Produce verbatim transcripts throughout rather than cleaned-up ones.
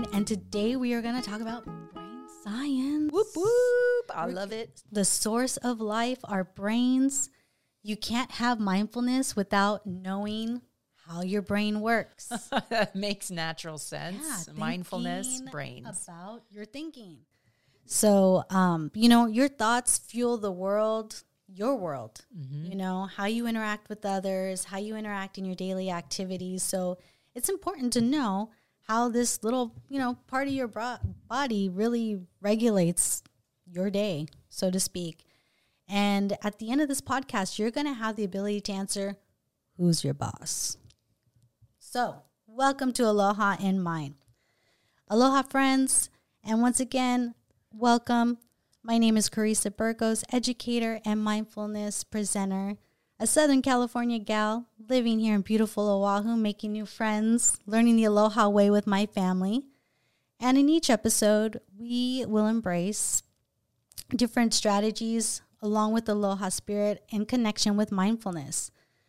Mind, and today we are going to talk about brain science. Whoop, whoop. I love it. The source of life, our brains. You can't have mindfulness without knowing how your brain works. That makes natural sense. Yeah, Mindfulness, thinking brains. About your thinking. So, um, you know, your thoughts fuel the world, your world. Mm-hmm. You know, how you interact with others, how you interact in your daily activities. So it's important to know how this little, you know, part of your bro- body really regulates your day, so to speak. And at the end of this podcast, you're going to have the ability to answer, who's your boss? So welcome to Aloha in Mind. Aloha, friends. And once again, welcome. My name is Carissa Burgos, educator and mindfulness presenter, a Southern California gal living here in beautiful Oahu, making new friends, learning the Aloha way with my family. And in each episode, we will embrace different strategies along with the Aloha spirit in connection with mindfulness.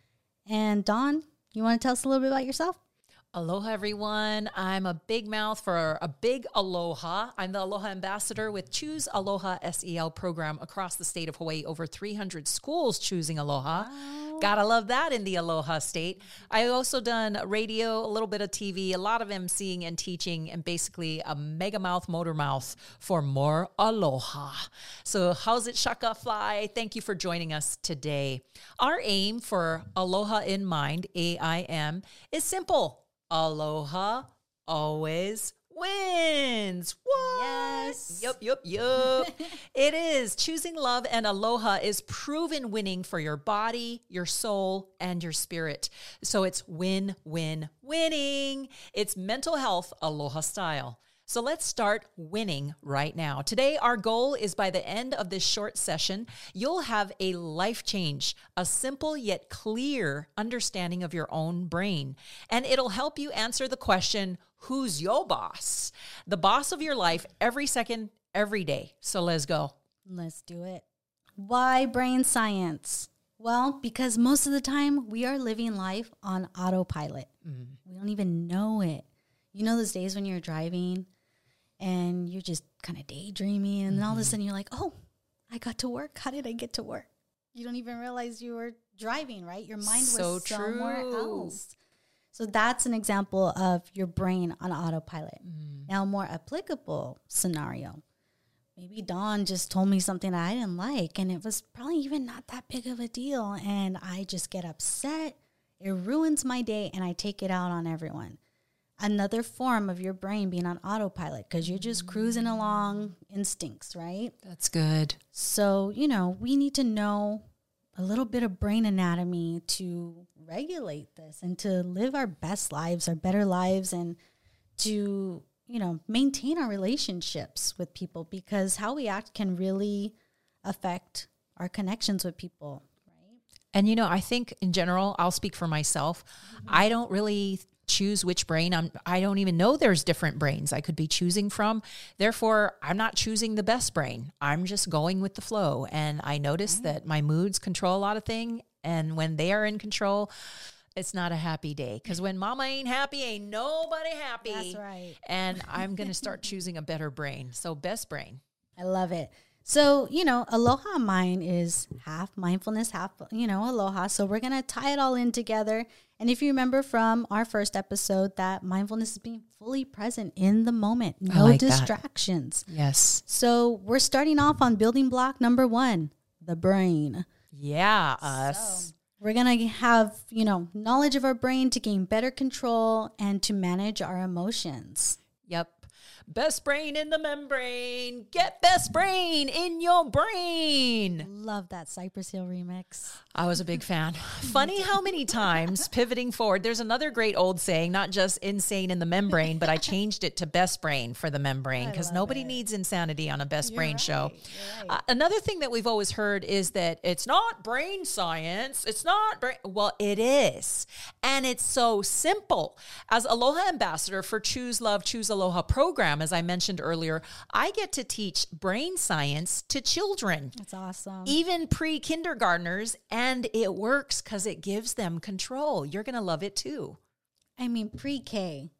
And Dawn, you want to tell us a little bit about yourself? Aloha, everyone. I'm a big mouth for a big aloha. I'm the Aloha Ambassador with Choose Aloha S E L program across the state of Hawaii. Over three hundred schools choosing aloha. Wow. Gotta love that in the Aloha state. I also done radio, a little bit of T V, a lot of emceeing and teaching, and basically a mega mouth, motor mouth for more aloha. So how's it, Shaka Fly? Thank you for joining us today. Our aim for Aloha in Mind, A I M, is simple. Aloha always wins. What? Yes. Yup, yup, yup. It is. Choosing love and aloha is proven winning for your body, your soul, and your spirit. So it's win, win, winning. It's mental health aloha style. So let's start winning right now. Today, our goal is by the end of this short session, you'll have a life change, a simple yet clear understanding of your own brain. And it'll help you answer the question, who's your boss? The boss of your life every second, every day. So let's go. Let's do it. Why brain science? Well, because most of the time we are living life on autopilot. Mm. We don't even know it. You know those days when you're driving and you're just kind of daydreaming, and mm-hmm. then all of a sudden you're like, oh, I got to work. How did I get to work? You don't even realize you were driving, right? Your mind so was true. somewhere else. So that's an example of your brain on autopilot. Mm. Now, a more applicable scenario. Maybe Dawn just told me something that I didn't like, and it was probably even not that big of a deal, and I just get upset. It ruins my day, and I take it out on everyone. Another form of your brain being on autopilot because you're just cruising along instincts, right? That's good. So, you know, we need to know a little bit of brain anatomy to regulate this and to live our best lives, our better lives, and to, you know, maintain our relationships with people, because how we act can really affect our connections with people, right? And, you know, I think in general, I'll speak for myself. Mm-hmm. I don't really choose which brain. I'm, I don't even know there's different brains I could be choosing from. Therefore, I'm not choosing the best brain. I'm just going with the flow. And I notice mm-hmm. that my moods control a lot of things. And when they are in control, it's not a happy day. Because when mama ain't happy, ain't nobody happy. That's right. And I'm going to start choosing a better brain. So best brain. I love it. So, you know, Aloha Mind is half mindfulness, half, you know, aloha. So we're going to tie it all in together. And if you remember from our first episode, that mindfulness is being fully present in the moment. No like distractions. That. Yes. So we're starting off on building block number one, the brain. Yeah, us. So we're going to have, you know, knowledge of our brain to gain better control and to manage our emotions. Yep. Best brain in the membrane. Get best brain in your brain. Love that Cypress Hill remix. I was a big fan. Funny how many times pivoting forward, there's another great old saying, not just insane in the membrane, but I changed it to best brain for the membrane because nobody it. needs insanity on a best You're brain right. show. Right. Uh, another thing that we've always heard is that it's not brain science. It's not brain. Well, it is. And it's so simple. As Aloha Ambassador for Choose Love, Choose Aloha program, as I mentioned earlier, I get to teach brain science to children. That's awesome. Even pre-kindergartners, and it works because it gives them control. You're going to love it too. I mean, pre-K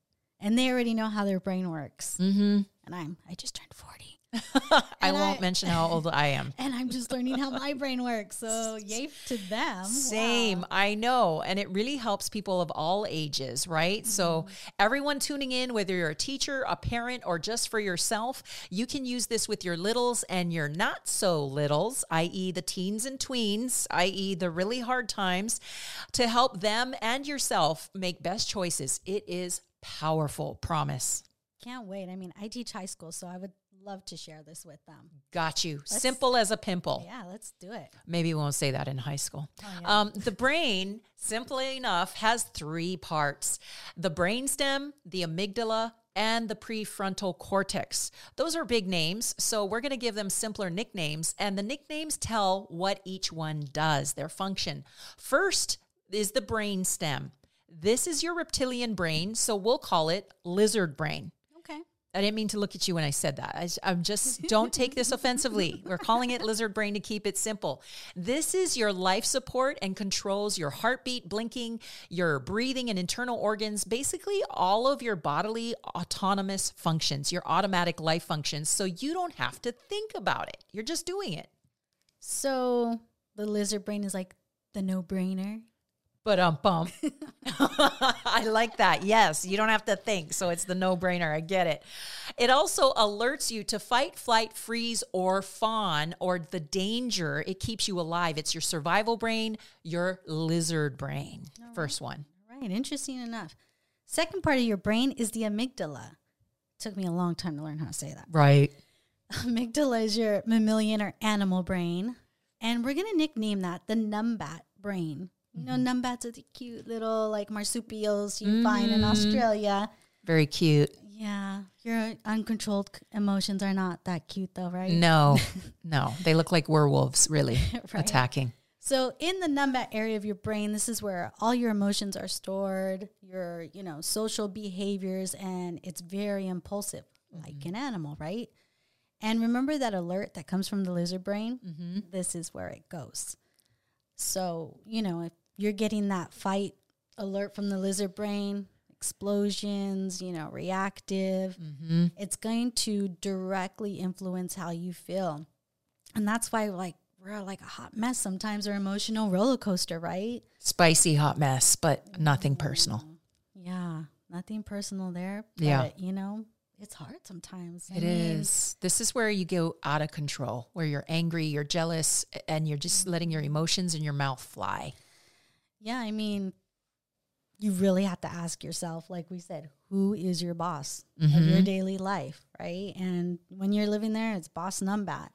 and they already know how their brain works. Mm-hmm. And I'm, I just turned forty. I won't I, mention how old I am. And I'm just learning how my brain works. So yay to them. Same. Wow. I know. And it really helps people of all ages, right? Mm-hmm. So everyone tuning in, whether you're a teacher, a parent, or just for yourself, you can use this with your littles and your not so littles, that is the teens and tweens, that is the really hard times, to help them and yourself make best choices. It is powerful. Promise. Can't wait. I mean, I teach high school, so I would love to share this with them. Got you. Let's, Simple as a pimple. Yeah, let's do it. Maybe we won't say that in high school. Oh, yeah. um, the brain, simply enough, has three parts: the brainstem, the amygdala, and the prefrontal cortex. Those are big names, so we're going to give them simpler nicknames, and the nicknames tell what each one does, their function. First is the brainstem. This is your reptilian brain, so we'll call it lizard brain. Okay. I didn't mean to look at you when I said that. I, I'm just, don't take this offensively. We're calling it lizard brain to keep it simple. This is your life support and controls your heartbeat, blinking, your breathing and internal organs, basically all of your bodily autonomous functions, your automatic life functions. So you don't have to think about it. You're just doing it. So the lizard brain is like the no-brainer. But um bump. I like that. Yes, you don't have to think. So it's the no-brainer. I get it. It also alerts you to fight, flight, freeze, or fawn, or the danger. It keeps you alive. It's your survival brain, your lizard brain. All First right. one. All right. Interesting enough. Second part of your brain is the amygdala. Took me a long time to learn how to say that. Right. Amygdala is your mammalian or animal brain. And we're going to nickname that the numbat brain. You know, numbats are the cute little like marsupials you mm. find in Australia. Very cute. Yeah. Your uncontrolled emotions are not that cute though, right? No, no. They look like werewolves, really, right. attacking. So in the numbat area of your brain, this is where all your emotions are stored, your, you know, social behaviors, and it's very impulsive, mm-hmm. like an animal, right? And remember that alert that comes from the lizard brain? Mm-hmm. This is where it goes. So, you know, if you're getting that fight alert from the lizard brain, explosions, you know, reactive, mm-hmm. it's going to directly influence how you feel. And that's why, like, we're like a hot mess sometimes, or emotional roller coaster, right? Spicy hot mess, but nothing personal. Yeah, nothing personal there. But, yeah. you know, it's hard sometimes. It I mean, is. This is where you go out of control, where you're angry, you're jealous, and you're just letting your emotions in your mouth fly. Yeah, I mean, you really have to ask yourself, like we said, who is your boss mm-hmm. of your daily life, right? And when you're living there, it's boss numbat.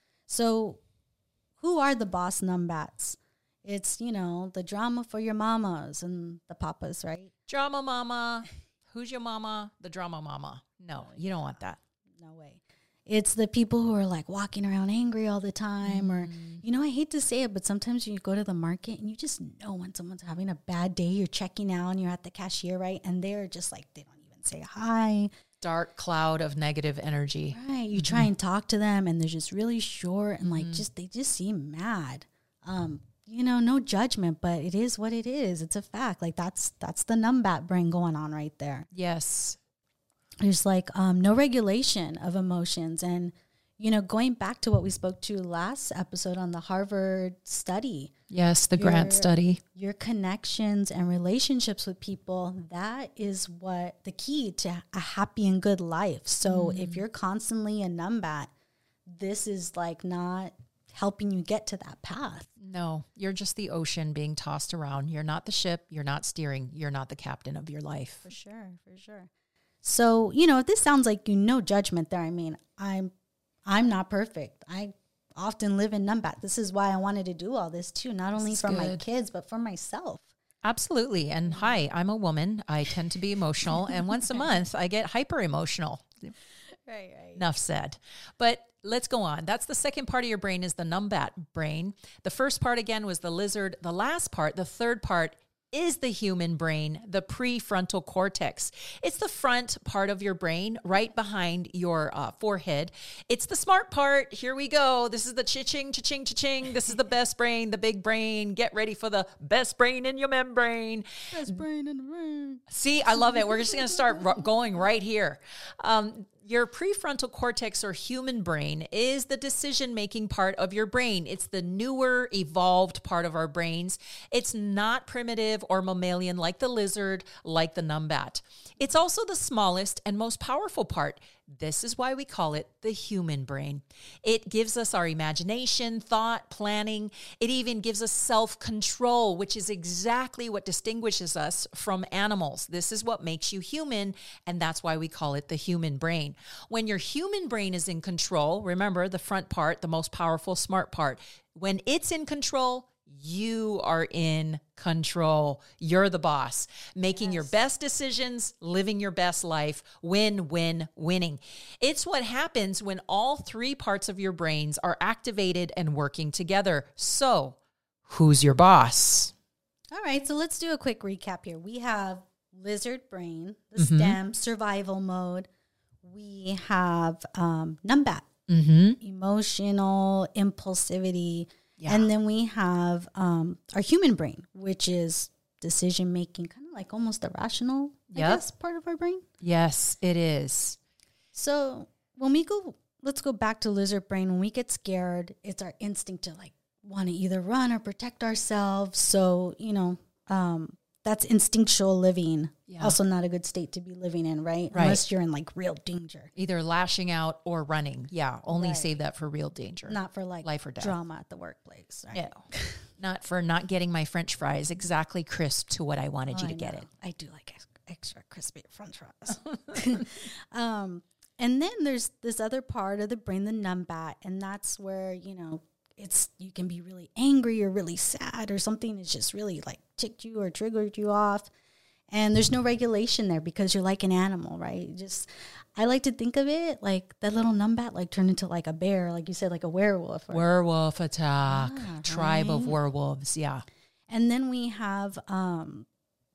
So who are the boss numbats? It's, you know, the drama for your mamas and the papas, right? Drama mama. Who's your mama? The drama mama. No, you don't want that. No way. It's the people who are like walking around angry all the time, mm. or, you know, I hate to say it, but sometimes you go to the market and you just know when someone's having a bad day. You're checking out and you're at the cashier, right? And they're just like, they don't even say hi. Dark cloud of negative energy. Right. You mm-hmm. try and talk to them and they're just really short and like mm. just, they just seem mad. Um, you know, no judgment, but it is what it is. It's a fact. Like that's, that's the numbat brain going on right there. Yes. There's like um, no regulation of emotions. And, you know, going back to what we spoke to last episode on the Harvard study. Yes, the your, grant study. Your connections and relationships with people, that is what the key to a happy and good life. So mm. if you're constantly a numbat, this is like not helping you get to that path. No, you're just the ocean being tossed around. You're not the ship. You're not steering. You're not the captain of your life. For sure, for sure. So, you know, if this sounds like you no judgment there, I mean, I'm I'm not perfect. I often live in numbat. This is why I wanted to do all this too, not only That's for good. my kids, but for myself. Absolutely. And hi, I'm a woman. I tend to be emotional. And once a month, I get hyper emotional. Right, right. Enough said. But let's go on. That's the second part of your brain is the numbat brain. The first part, again, was the lizard. The last part, the third part, is the human brain, the prefrontal cortex. It's the front part of your brain right behind your uh, forehead. It's the smart part. Here we go. This is the cha-ching, cha-ching, cha-ching. This is the best brain, the big brain. Get ready for the best brain in your membrane. Best brain in the brain. See, I love it. We're just going to start ro- going right here. Um, Your prefrontal cortex or human brain is the decision-making part of your brain. It's the newer, evolved part of our brains. It's not primitive or mammalian like the lizard, like the numbat. It's also the smallest and most powerful part. This is why we call it the human brain. It gives us our imagination, thought, planning. It even gives us self-control, which is exactly what distinguishes us from animals. This is what makes you human, and that's why we call it the human brain. When your human brain is in control, remember the front part, the most powerful, smart part, when it's in control, you are in control. You're the boss, making yes. your best decisions, living your best life, win, win, winning. It's what happens when all three parts of your brains are activated and working together. So, who's your boss? All right, so let's do a quick recap here. We have lizard brain, the Mm-hmm. STEM, survival mode. We have um, numbat, Mm-hmm. emotional impulsivity. Yeah. And then we have um, our human brain, which is decision making, kind of like almost the rational, I Yep. guess, part of our brain. Yes, it is. So when we go, let's go back to lizard brain. When we get scared, it's our instinct to like want to either run or protect ourselves. So, you know, um, that's instinctual living. Yeah. Also not a good state to be living in, right? Right. Unless you're in like real danger. Either lashing out or running. Yeah, only Right. save that for real danger. Not for like Life or death. drama at the workplace. Right? Yeah. Not for not getting my French fries exactly crisp to what I wanted Oh, you to I get know. it. I do like ex- extra crispy French fries. um, and then there's this other part of the brain, the numbat, and that's where, you know, it's you can be really angry or really sad or something is just really like ticked you or triggered you off. And there's no regulation there because you're like an animal, right? Just I like to think of it like that little numbat like turned into like a bear, like you said, like a werewolf. Or, Werewolf attack. Yeah, Tribe of right? werewolves. Yeah. And then we have um,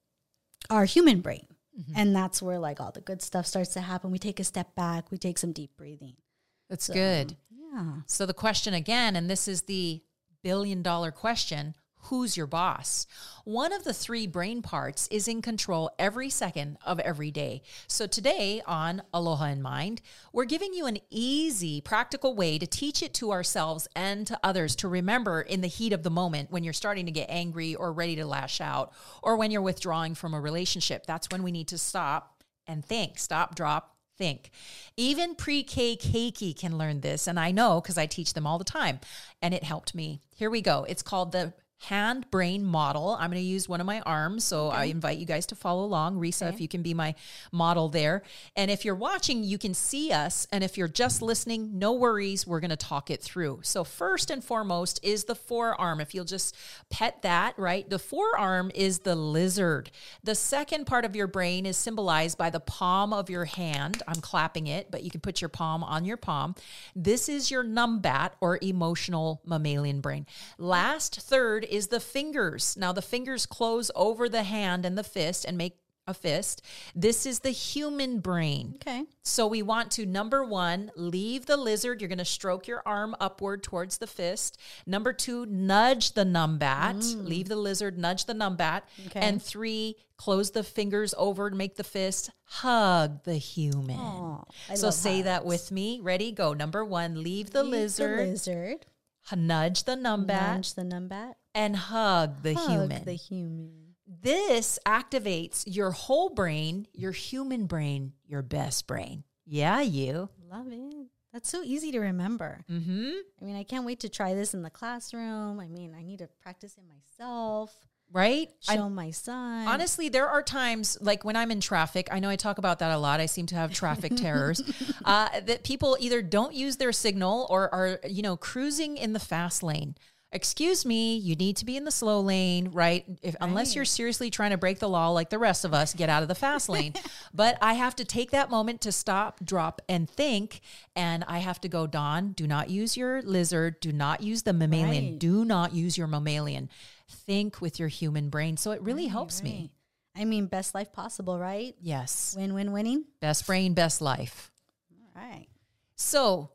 our human brain. Mm-hmm. And that's where like all the good stuff starts to happen. We take a step back. We take some deep breathing. That's So, good. Yeah. So the question again, and this is the billion dollar question, who's your boss? One of the three brain parts is in control every second of every day. So today on Aloha in Mind, we're giving you an easy, practical way to teach it to ourselves and to others to remember in the heat of the moment when you're starting to get angry or ready to lash out, or when you're withdrawing from a relationship. That's when we need to stop and think, stop, drop, think. Even pre-K Keiki can learn this, and I know because I teach them all the time, and it helped me. Here we go. It's called the hand-brain model. I'm going to use one of my arms, so okay. I invite you guys to follow along. Risa, okay. If you can be my model there. And if you're watching, you can see us, and if you're just listening, no worries, we're going to talk it through. So first and foremost is the forearm. If you'll just pet that, right? The forearm is the lizard. The second part of your brain is symbolized by the palm of your hand. I'm clapping it, but you can put your palm on your palm. This is your numbat or emotional mammalian brain. Last, third, is the fingers. Now the fingers close over the hand and the fist and make a fist. This is the human brain. Okay. So we want to, number one, leave the lizard. You're going to stroke your arm upward towards the fist. Number two, nudge the numbat. Mm. Leave the lizard, nudge the numbat. Okay. And three, close the fingers over and make the fist. Hug the human. Oh, so say hugs. That with me. Ready? Go. Number one, leave the leave lizard. The lizard. Nudge the numbat. Nudge the numbat. And hug the hug human. the human. This activates your whole brain, your human brain, your best brain. Yeah, you. Love it. That's so easy to remember. Mm-hmm. I mean, I can't wait to try this in the classroom. I mean, I need to practice it myself. Right? Show I, my son. Honestly, there are times, like when I'm in traffic, I know I talk about that a lot. I seem to have traffic terrors, uh, that people either don't use their signal or are, you know, cruising in the fast lane. Excuse me, you need to be in the slow lane, right? If, right? Unless you're seriously trying to break the law like the rest of us, get out of the fast lane. But I have to take that moment to stop, drop, and think. And I have to go, Dawn, do not use your lizard. Do not use the mammalian. Right. Do not use your mammalian. think with your human brain. So it really Right, helps right. me. I mean, best life possible, right? Yes. Win, win, winning. Best brain, best life. All right. So,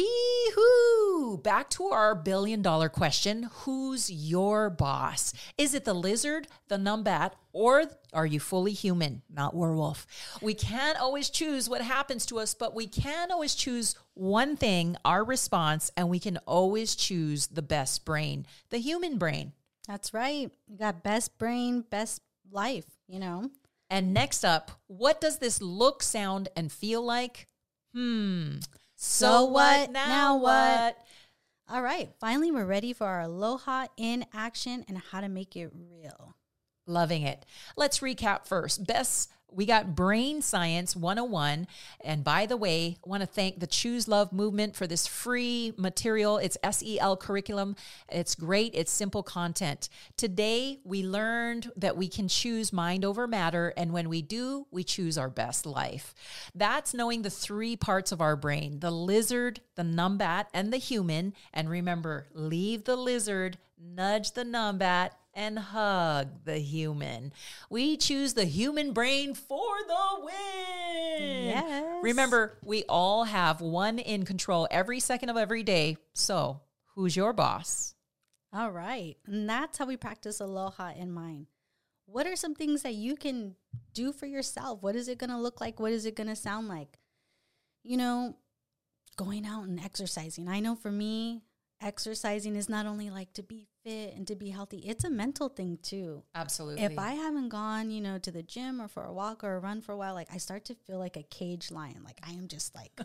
chee-hoo, back to our billion dollar question. Who's your boss? Is it the lizard, the numbat, or are you fully human, not werewolf? We can't always choose what happens to us, but we can always choose one thing, our response, and we can always choose the best brain, the human brain. That's right. You got best brain, best life, you know. And next up, what does this look, sound, and feel like? Hmm. So, So what? what? Now, Now what? what? All right. Finally, we're ready for our Aloha in action and how to make it real. Loving it. Let's recap first. Bess, we got Brain Science one oh one. And by the way, I want to thank the Choose Love Movement for this free material. It's S E L curriculum. It's great. It's simple content. Today, we learned that we can choose mind over matter. And when we do, we choose our best life. That's knowing the three parts of our brain, the lizard, the numbat, and the human. And remember, leave the lizard, nudge the numbat, and hug the human. We choose the human brain for the win. Yes. Remember, we all have one in control every second of every day. So, who's your boss? All right. And that's how we practice Aloha in mind. What are some things that you can do for yourself? What is it going to look like? What is it going to sound like? You know, going out and exercising. I know for me, exercising is not only like to be fit and to be healthy, it's a mental thing too. Absolutely. If I haven't gone, you know, to the gym or for a walk or a run for a while, like I start to feel like a caged lion. Like I am just like,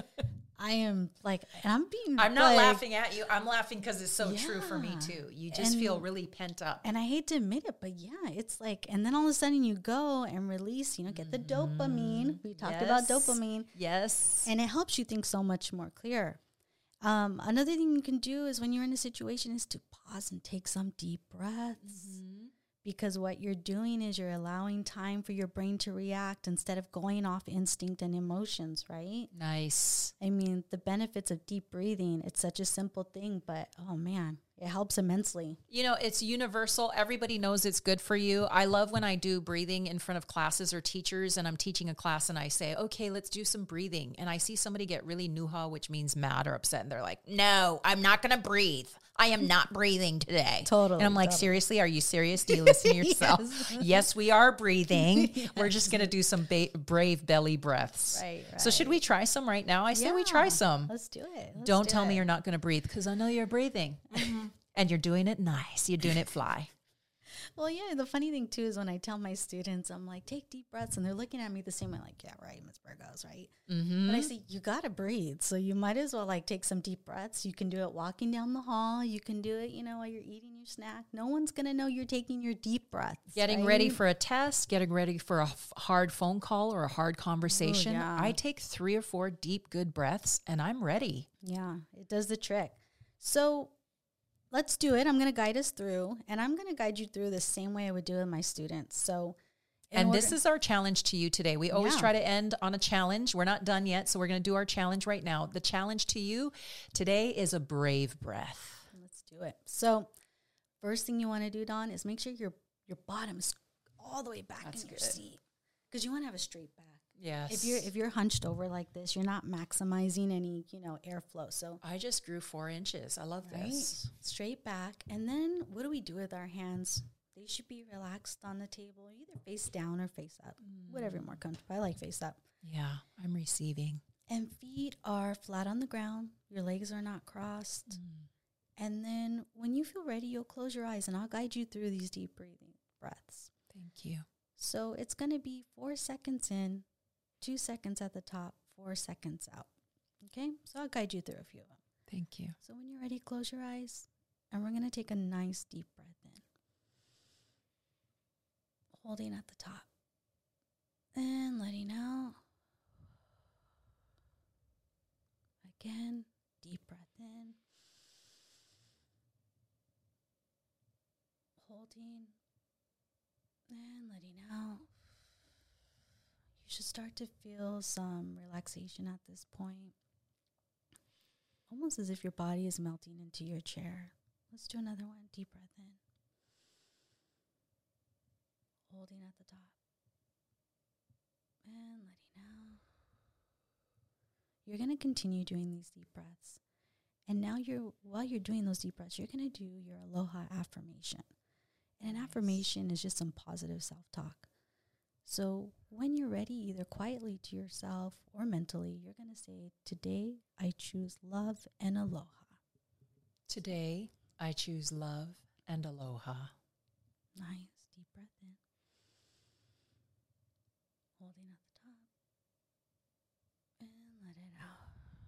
I am like, and I'm being, I'm not like, laughing at you. I'm laughing because it's so Yeah. true for me too. You just And- feel really pent up. And I hate to admit it, but yeah, it's like, and then all of a sudden you go and release, you know, get the dopamine. We talked about Yes. dopamine. Yes. And it helps you think so much more clear. Um, another thing you can do is when you're in a situation is to pause and take some deep breaths. Mm-hmm. Because what you're doing is you're allowing time for your brain to react instead of going off instinct and emotions, right? Nice. I mean, the benefits of deep breathing, it's such a simple thing, but oh man, it helps immensely. You know, it's universal. Everybody knows it's good for you. I love when I do breathing in front of classes or teachers, and I'm teaching a class and I say, okay, let's do some breathing. And I see somebody get really nuha, which means mad or upset. And they're like, no, I'm not going to breathe. I am not breathing today. Totally. And I'm like, totally. seriously, are you serious? Do you listen to yourself? Yes. Yes, we are breathing. We're just going to do some ba- brave belly breaths. Right, So should we try some right now? I say we try Yeah. some. Let's do it. Let's Don't do tell me it. you're not going to breathe because I know you're breathing. And you're doing it nice. You're doing it fly. Well, yeah, the funny thing too is when I tell my students, I'm like, take deep breaths, and they're looking at me the same way, like, yeah, right, Miz Burgos, right? Mm-hmm. But I say, you got to breathe. So you might as well like take some deep breaths. You can do it walking down the hall. You can do it, you know, while you're eating your snack. No one's going to know you're taking your deep breaths. Getting right? ready for a test, getting ready for a f- hard phone call or a hard conversation. yeah. I take three or four deep, good breaths and I'm ready. Yeah, it does the trick. So let's do it. I'm going to guide us through, and I'm going to guide you through the same way I would do with my students. So, in And order- this is our challenge to you today. We always Yeah. try to end on a challenge. We're not done yet, so we're going to do our challenge right now. The challenge to you today is a brave breath. Let's do it. So, first thing you want to do, Dawn, is make sure your your bottom is all the way back That's in your good. seat, because you want to have a straight back. Yes. If you're if you're hunched over like this, you're not maximizing any you know airflow. So I just grew four inches. I love right, this. straight back, and then what do we do with our hands? They should be relaxed on the table, either face down or face up, whatever you're more comfortable. I like face up. Yeah, I'm receiving. And feet are flat on the ground. Your legs are not crossed. Mm. And then when you feel ready, you'll close your eyes, and I'll guide you through these deep breathing breaths. Thank you. So it's going to be four seconds in, two seconds at the top, four seconds out. Okay? So I'll guide you through a few of them. Thank you. So when you're ready, close your eyes, and we're going to take a nice deep breath in. Holding at the top. And letting out. Again, deep breath in. Holding. And letting out. You should start to feel some relaxation at this point. Almost as if your body is melting into your chair. Let's do another one. Deep breath in. Holding at the top. And letting out. You're going to continue doing these deep breaths. And now you're, while you're doing those deep breaths, you're going to do your aloha affirmation. And an nice. affirmation is just some positive self-talk. So when you're ready, either quietly to yourself or mentally, you're going to say, today I choose love and aloha. Today I choose love and aloha. Nice. Deep breath in. Holding at the top. And let it out.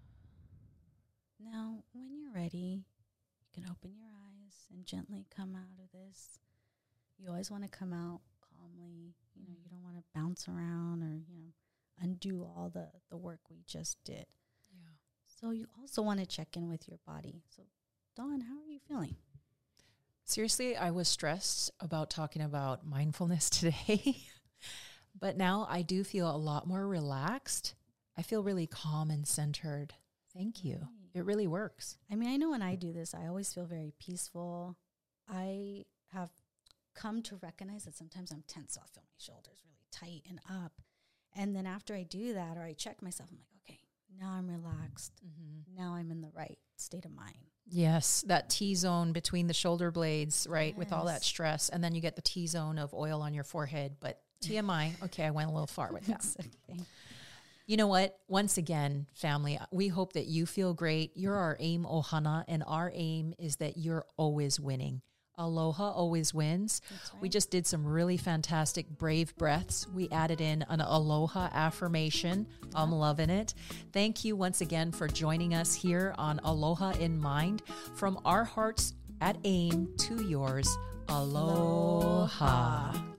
Now, when you're ready, you can open your eyes and gently come out of this. You always want to come out calmly. You know, mm-hmm. you don't want to bounce around or, you know, undo all the, the work we just did. Yeah. So you also want to check in with your body. So, Dawn, how are you feeling? Seriously, I was stressed about talking about mindfulness today. But now I do feel a lot more relaxed. I feel really calm and centered. Thank you. Right. It really works. I mean, I know when I do this, I always feel very peaceful. I have come to recognize that sometimes I'm tense, so I'll feel my shoulders really tight and up. And then after I do that, or I check myself, I'm like, okay, now I'm relaxed. Mm-hmm. Now I'm in the right state of mind. Yes, that T-zone between the shoulder blades, right, yes. with all that stress. And then you get the T-zone of oil on your forehead. But T M I, okay, I went a little far with that. Okay. You know what? Once again, family, we hope that you feel great. You're our aim, Ohana, and our aim is that you're always winning. Aloha always wins. Right. We just did some really fantastic brave breaths. We added in an aloha affirmation. Yeah. I'm loving it. Thank you once again for joining us here on Aloha in Mind. From our hearts at AIM to yours, aloha. Aloha.